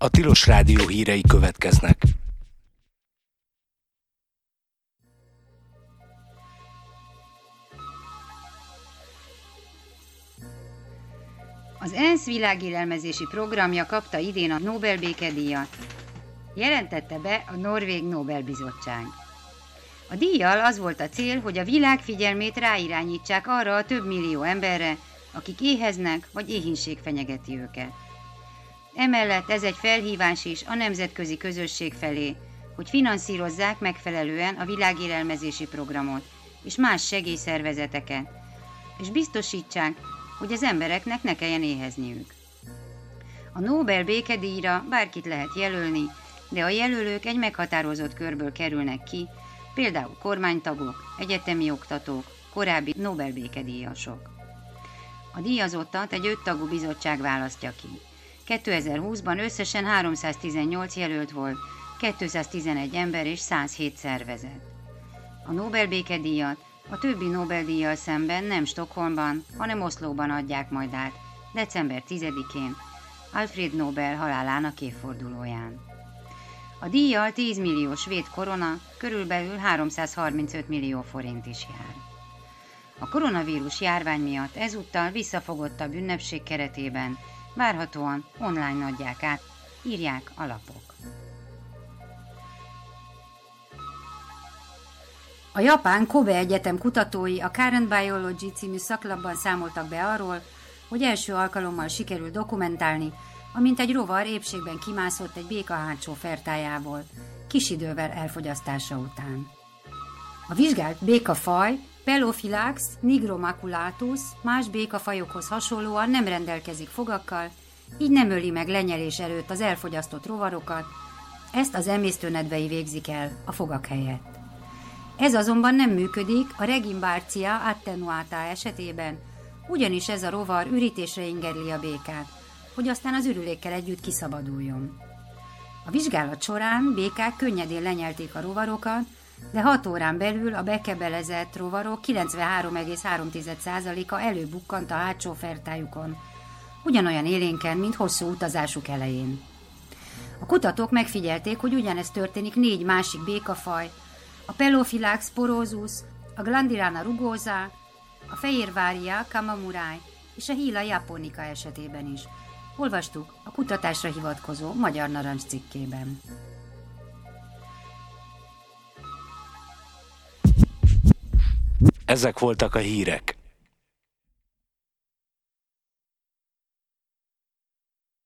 A Tilos Rádió hírei következnek. Az ENSZ világélelmezési programja kapta idén a Nobel békedíjat, jelentette be a Norvég Nobel-bizottság. A díjjal az volt a cél, hogy a világ figyelmét ráirányítsák arra a több millió emberre, akik éheznek vagy éhínség fenyegeti őket. Emellett ez egy felhívás is a nemzetközi közösség felé, hogy finanszírozzák megfelelően a világélelmezési programot és más segélyszervezeteket, és biztosítsák, hogy az embereknek ne kelljen éhezniük. A Nobel békedíjra bárkit lehet jelölni, de a jelölők egy meghatározott körből kerülnek ki, például kormánytagok, egyetemi oktatók, korábbi Nobel békedíjasok. A díjazottat egy 5 tagú bizottság választja ki. 2020-ban összesen 318 jelölt volt, 211 ember és 107 szervezet. A Nobel békedíjat a többi Nobel-díjjal szemben nem Stockholmban, hanem Oszlóban adják majd át, december 10-én, Alfred Nobel halálának évfordulóján. A díjjal 10 millió svéd korona, körülbelül 335 millió forint is jár. A koronavírus járvány miatt ezúttal visszafogottabb ünnepség keretében várhatóan online adják át, írják a lapok. A japán Kobe Egyetem kutatói a Current Biology című szaklapban számoltak be arról, hogy első alkalommal sikerült dokumentálni, amint egy rovar épségben kimászott egy béka hátsó fertájából, kis idővel elfogyasztása után. A vizsgált békafaj, Pelophylax nigromaculatus, más békafajokhoz hasonlóan nem rendelkezik fogakkal, így nem öli meg lenyelés előtt az elfogyasztott rovarokat, ezt az emésztőnedvei végzik el a fogak helyett. Ez azonban nem működik a Regimbarcia attenuata esetében, ugyanis ez a rovar ürítésre ingerli a békát, hogy aztán az ürülékkel együtt kiszabaduljon. A vizsgálat során békák könnyedén lenyelték a rovarokat, de 6 órán belül a bekebelezett rovarok 93,3%-a előbukkant a hátsó fertájukon, ugyanolyan élénken, mint hosszú utazásuk elején. A kutatók megfigyelték, hogy ugyanezt történik 4 másik békafaj, a Pelophylax porosus, a Glandilana rugosa, a Fehérvária kamamurai és a Hyla japonica esetében is. Olvastuk a kutatásra hivatkozó Magyar Narancs cikkében. Ezek voltak a hírek.